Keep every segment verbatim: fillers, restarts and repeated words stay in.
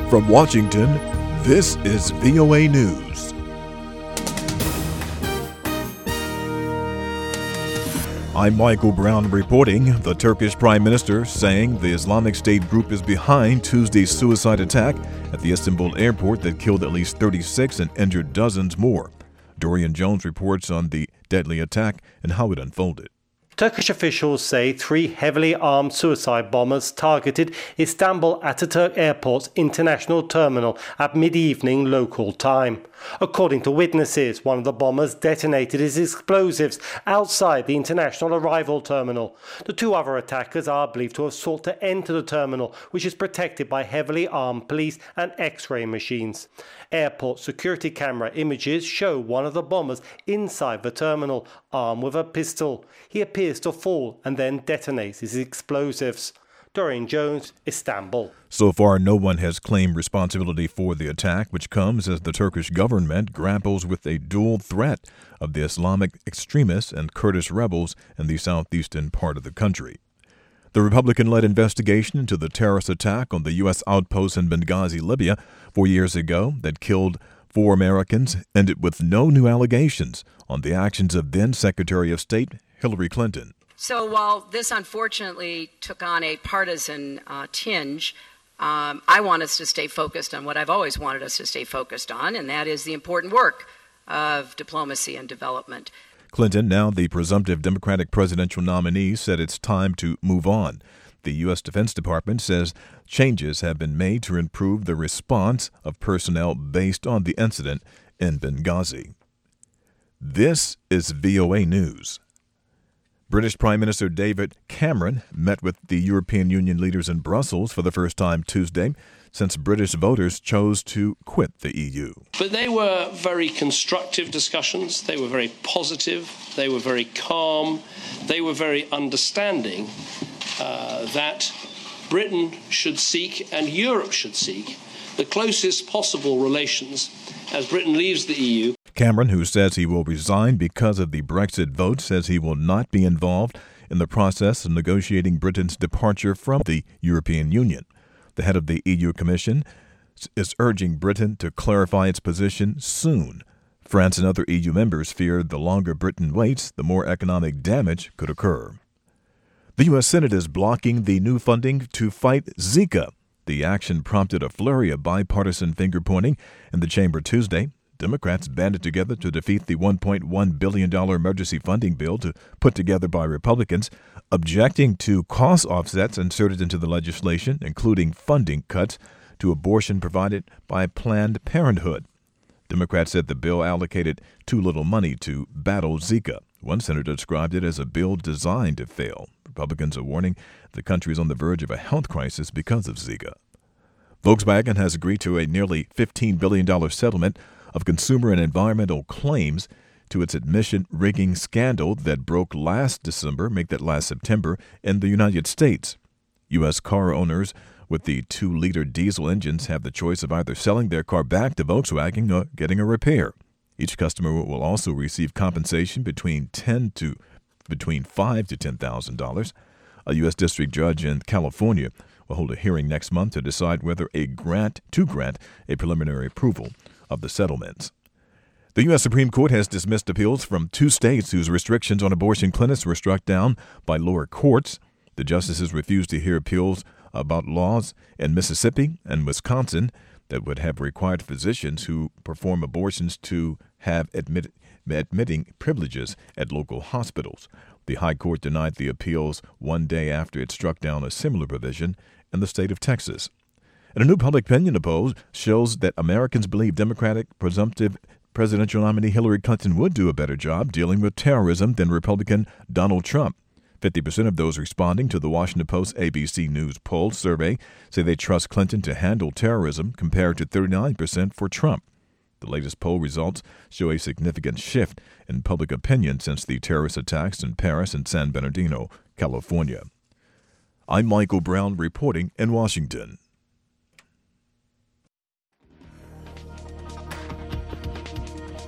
From Washington, this is V O A News. I'm Michael Brown reporting. The Turkish Prime Minister saying the Islamic State group is behind Tuesday's suicide attack at the Istanbul airport that killed at least thirty-six and injured dozens more. Dorian Jones reports on the deadly attack and how it unfolded. Turkish officials say three heavily armed suicide bombers targeted Istanbul Ataturk Airport's international terminal at mid-evening local time. According to witnesses, one of the bombers detonated his explosives outside the international arrival terminal. The two other attackers are believed to have sought to enter the terminal, which is protected by heavily armed police and X-ray machines. Airport security camera images show one of the bombers inside the terminal, armed with a pistol. He appears to fall and then detonates his explosives. Dorian Jones, Istanbul. So far, no one has claimed responsibility for the attack, which comes as the Turkish government grapples with a dual threat of the Islamic extremists and Kurdish rebels in the southeastern part of the country. The Republican-led investigation into the terrorist attack on the U S outpost in Benghazi, Libya, four years ago that killed four Americans ended with no new allegations on the actions of then-Secretary of State Hillary Clinton. So while this unfortunately took on a partisan uh, tinge, um, I want us to stay focused on what I've always wanted us to stay focused on, and that is the important work of diplomacy and development. Clinton, now the presumptive Democratic presidential nominee, said it's time to move on. The U S Defense Department says changes have been made to improve the response of personnel based on the incident in Benghazi. This is V O A News. British Prime Minister David Cameron met with the European Union leaders in Brussels for the first time Tuesday since British voters chose to quit the E U. But they were very constructive discussions. They were very positive. They were very calm. They were very understanding uh, that Britain should seek and Europe should seek the closest possible relations as Britain leaves the E U. Cameron, who says he will resign because of the Brexit vote, says he will not be involved in the process of negotiating Britain's departure from the European Union. The head of the E U Commission is urging Britain to clarify its position soon. France and other E U members fear the longer Britain waits, the more economic damage could occur. The U S Senate is blocking the new funding to fight Zika. The action prompted a flurry of bipartisan finger-pointing in the chamber Tuesday. Democrats banded together to defeat the one point one billion dollars emergency funding bill to put together by Republicans, objecting to cost offsets inserted into the legislation, including funding cuts to abortion provided by Planned Parenthood. Democrats said the bill allocated too little money to battle Zika. One senator described it as a bill designed to fail. Republicans are warning the country is on the verge of a health crisis because of Zika. Volkswagen has agreed to a nearly fifteen billion dollars settlement of consumer and environmental claims to its emission rigging scandal that broke last December, make that last September, in the United States. U S car owners with the two-liter diesel engines have the choice of either selling their car back to Volkswagen or getting a repair. Each customer will also receive compensation between ten to between five to ten thousand dollars. A U S district judge in California will hold a hearing next month to decide whether a grant to grant a preliminary approval of the settlements. The U S Supreme Court has dismissed appeals from two states whose restrictions on abortion clinics were struck down by lower courts. The justices refused to hear appeals about laws in Mississippi and Wisconsin that would have required physicians who perform abortions to have admit, admitting privileges at local hospitals. The High Court denied the appeals one day after it struck down a similar provision in the state of Texas. And a new public opinion poll shows that Americans believe Democratic presumptive presidential nominee Hillary Clinton would do a better job dealing with terrorism than Republican Donald Trump. fifty percent of those responding to the Washington Post A B C News poll survey say they trust Clinton to handle terrorism compared to thirty-nine percent for Trump. The latest poll results show a significant shift in public opinion since the terrorist attacks in Paris and San Bernardino, California. I'm Michael Brown reporting in Washington.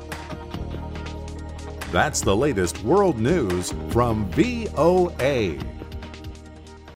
That's the latest world news from V O A.